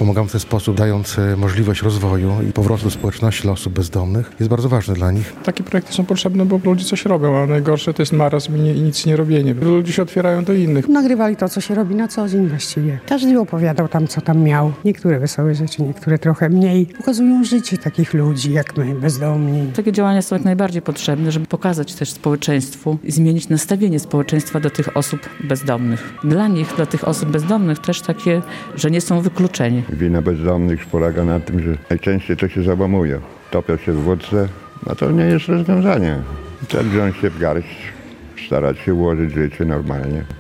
pomagamy w ten sposób, dając możliwość rozwoju i powrotu do społeczności dla osób bezdomnych, jest bardzo ważny dla nich. Takie projekty są potrzebne, bo ludzie coś robią, a najgorsze to jest marazm i nic nie robienie. Ludzie się otwierają do innych. Nagrywali to, co się robi na co dzień właściwie. Każdy opowiadał tam, co tam miał. Niektóre wesołe rzeczy, niektóre trochę mniej. Pokazują życie takich ludzi, jak my, bezdomni. Takie działania są jak najbardziej potrzebne, żeby pokazać też społeczeństwu i zmienić nastawienie społeczeństwa do tych osób bezdomnych. Dla nich, dla tych osób bezdomnych też takie, że nie są wykluczeni. Wina bezdomnych polega na tym, że najczęściej to się załamuje. Topią się w wódce, no to nie jest rozwiązanie. Trzeba wziąć się w garść, starać się ułożyć życie normalnie.